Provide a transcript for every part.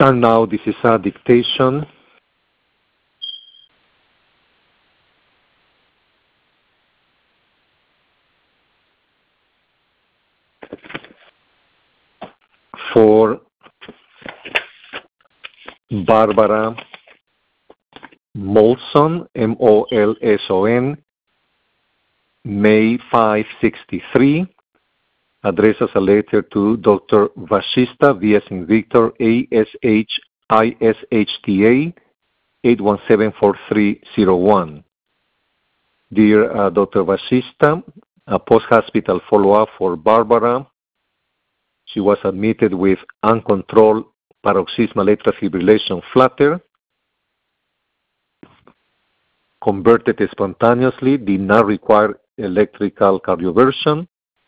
And now this is a dictation. For Barbara Molson, Molson, May 563, addresses a letter to Dr. Vashista, V as in Victor, ASHISHTA, 8174301. Dear Dr. Vashista, a post-hospital follow-up for Barbara. She was admitted with uncontrolled paroxysmal atrial fibrillation flutter, converted spontaneously, did not require electrical cardioversion,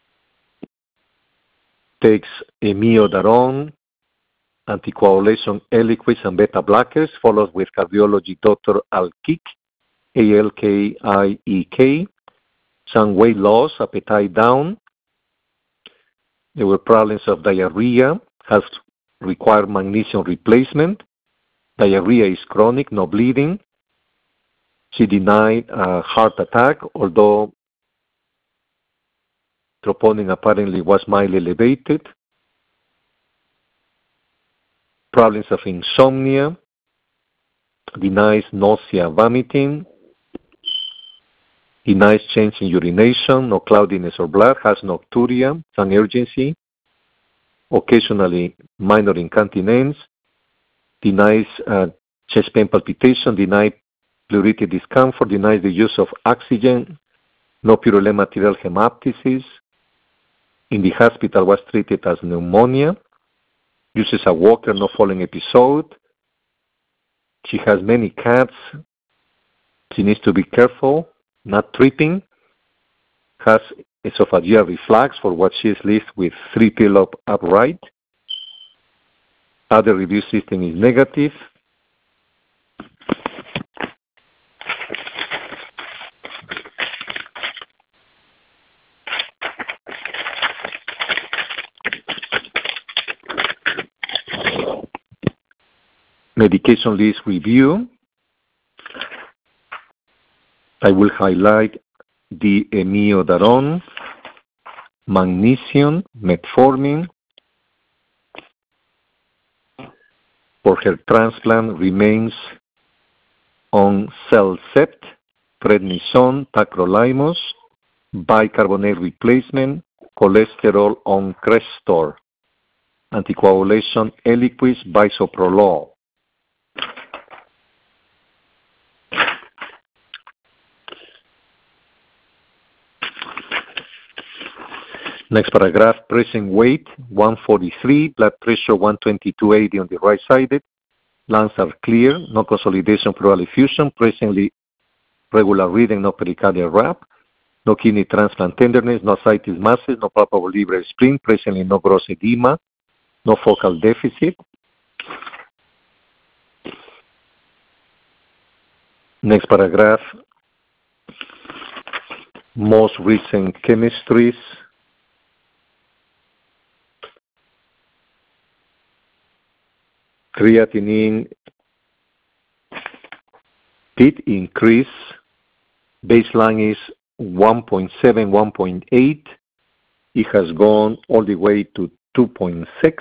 takes amiodarone, anticoagulation Eliquis and beta blockers, followed with cardiology Dr. Alkiek, ALKIEK, some weight loss, appetite down. There were problems of diarrhea, has required magnesium replacement. Diarrhea is chronic, no bleeding. She denied a heart attack, although troponin apparently was mildly elevated. Problems of insomnia, denies nausea, vomiting, denies change in urination, no cloudiness or blood, has nocturia, some urgency, occasionally minor incontinence, denies chest pain palpitation, denies pleuritic discomfort, denies the use of oxygen, no purulent material hemoptysis. In the hospital was treated as pneumonia, uses a walker, no falling episode. She has many cats. She needs to be careful, not tripping. Has esophageal reflux for what she sleeps with 3 pillows upright. Other review system is negative. Medication list review. I will highlight the amiodarone, magnesium, metformin. For her transplant remains on CellCept, prednisone, tacrolimus, bicarbonate replacement, cholesterol on Crestor, anticoagulation Eliquis, bisoprolol. Next paragraph, present weight 143, blood pressure 122/80 on the right sided, lungs are clear, no consolidation pleural effusion, presently regular reading, no pericardial rap, no kidney transplant tenderness, no ascites masses, no palpable liver spleen, presently no gross edema, no focal deficit. Next paragraph, most recent chemistries. Creatinine did increase. Baseline is 1.7, 1.8. It has gone all the way to 2.6.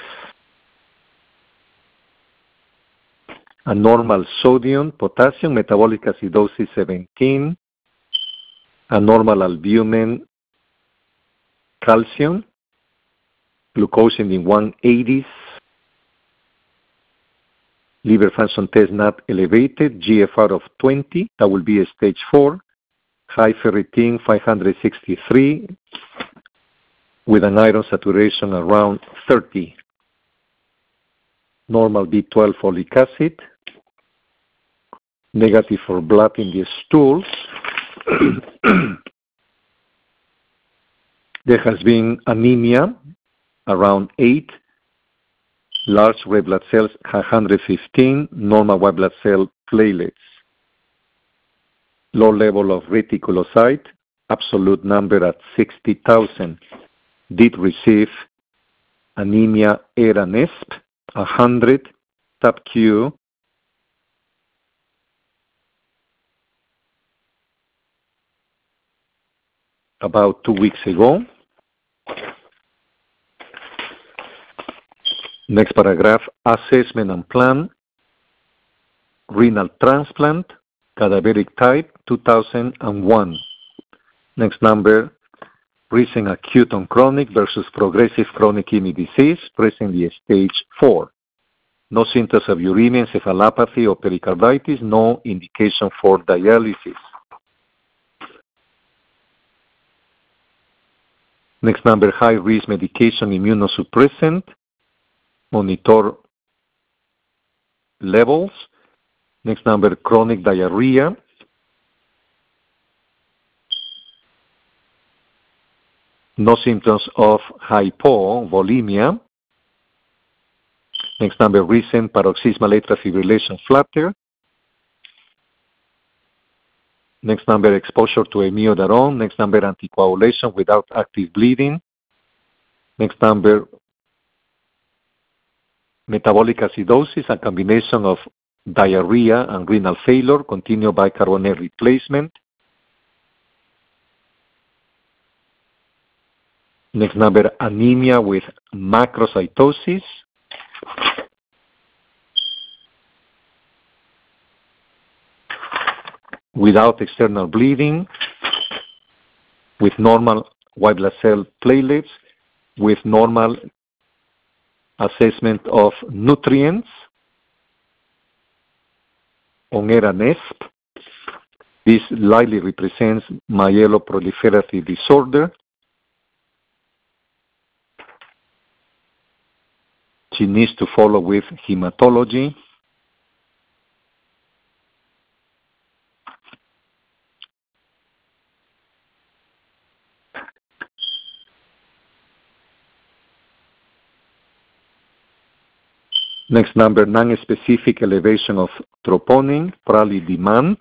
A normal sodium, potassium, metabolic acidosis 17. A normal albumin, calcium, glucose in the 180s. Liver function test not elevated, GFR of 20, that will be a stage 4. High ferritin 563 with an iron saturation around 30. Normal B12 folic acid. Negative for blood in the stools. There has been anemia around 8. Large red blood cells 115, normal white blood cell platelets. Low level of reticulocyte, absolute number at 60,000. Did receive anemia ERA-NESP 100, sub-Q about 2 weeks ago. Next paragraph, assessment and plan, renal transplant, cadaveric type, 2001. Next number, recent acute on chronic versus progressive chronic kidney disease, presently stage 4. No symptoms of uremia, encephalopathy, or pericarditis, no indication for dialysis. Next number, high-risk medication immunosuppressant, monitor levels. Next number, chronic diarrhea. No symptoms of hypovolemia. Next number, recent paroxysmal atrial fibrillation flutter. Next number, exposure to amiodarone. Next number, anticoagulation without active bleeding. Next number, metabolic acidosis, a combination of diarrhea and renal failure, continued bicarbonate replacement. Next number, anemia with macrocytosis. Without external bleeding, with normal white blood cell platelets, with normal assessment of nutrients on ERA-NESP. This likely represents myeloproliferative disorder. She needs to follow with hematology. Next number, non-specific elevation of troponin, probably demand.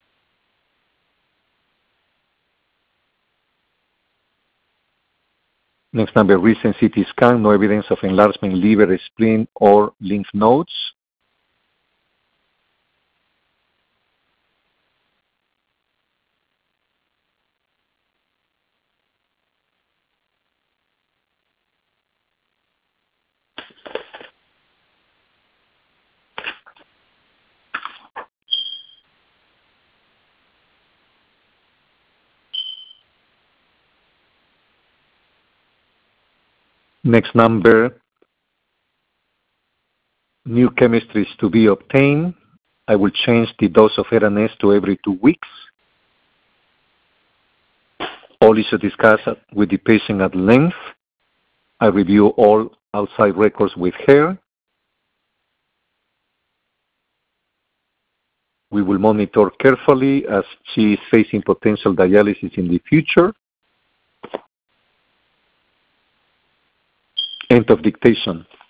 Next number, recent CT scan, no evidence of enlargement, liver, spleen, or lymph nodes. Next number, new chemistries to be obtained. I will change the dose of ERA-NESP to every 2 weeks. All issues discussed with the patient at length. I review all outside records with her. We will monitor carefully as she is facing potential dialysis in the future. End of dictation.